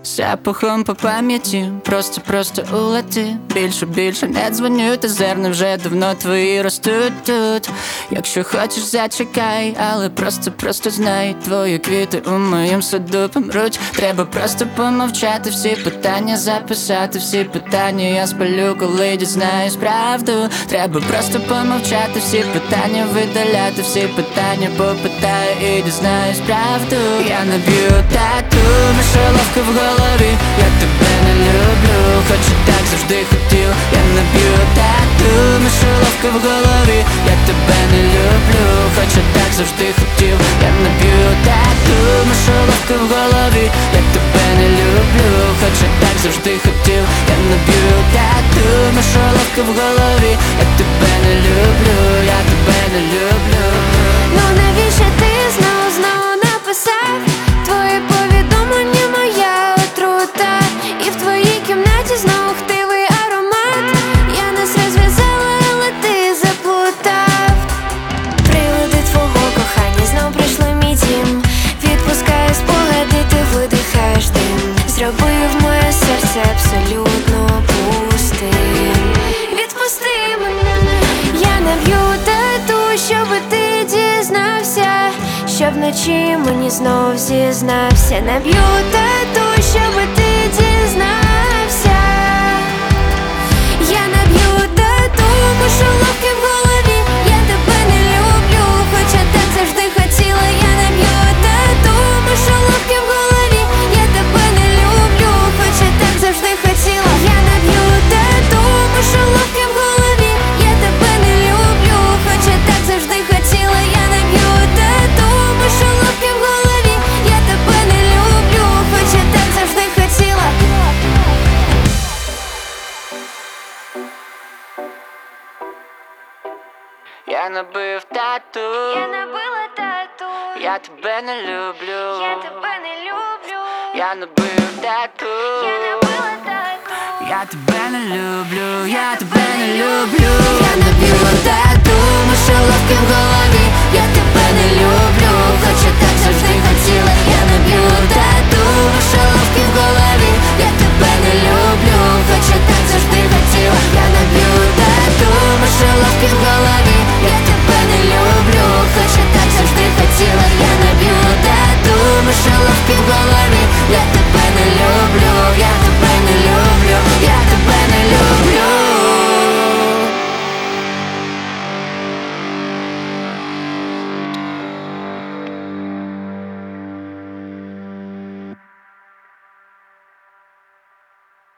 Запахом по пам'яті, просто улети. Більше не дзвоню, та зерна вже давно твої ростуть тут. Якщо хочеш, зачекай, але просто знай, твої квіти у моїм саду помруть. Треба просто помовчати, всі питання записати, всі питання я спалю, коли дізнаюсь правду. Треба просто помовчати, всі питання видаляти, всі питання попитаю і дізнаюсь правду. Я наб'ю тату, мишоловка в голові. Я тебе не люблю, хоч і так завжди хотів. Я наб'ю тату, мишоловка в голові. Я тебе не люблю, хоч і так завжди хотів. Я наб'ю тату, мишоловка в голові. Я тебе не люблю, хоч і так завжди хотів. Я наб'ю тату, мишоловка в голові. Я тебе не люблю, я тебе не люблю. Ну навіщо ти знову написав? Твої повідомлення моя отрута. І в твоїй кімнаті знову хтивий аромат. Я нас розв'язала, але ти заплутав. Приводи твого кохання знов прийшли мій дім. Відпускаю спогади, ти видихаєш дим. Зробив моє серце абсолютно пустим. Відпусти мене. Я наб'ю тату, щоби ти дізнався, щоб вночі мені знов зізнався. Наб'ю тату, щоби ти дізнався. Я наб'ю тату, мишоловки в голові. Я тебе не люблю, хоча так завжди хотіла. Я наб'ю тату, мишоловки в голові. Я тебе не люблю, хоча так завжди хотіла. Я наб'ю тату, мишоловки в голові. Я тебе не люблю, хоча так завжди хотіла. Я наб'ю тату, мишоловки в голові. Я тебе не люблю, хоча так завжди хотіла. Я набив тату, Я набила тату. я тебе не люблю. Я тебе не люблю. Я набив тату, Я набила тату. я тебе не люблю, я тебе не люблю. Я наб'ю тату, мишоловки в голові. Я тебе не люблю, хоча так завжди хотіла. Я наб'ю тату, мишоловки в голові. Я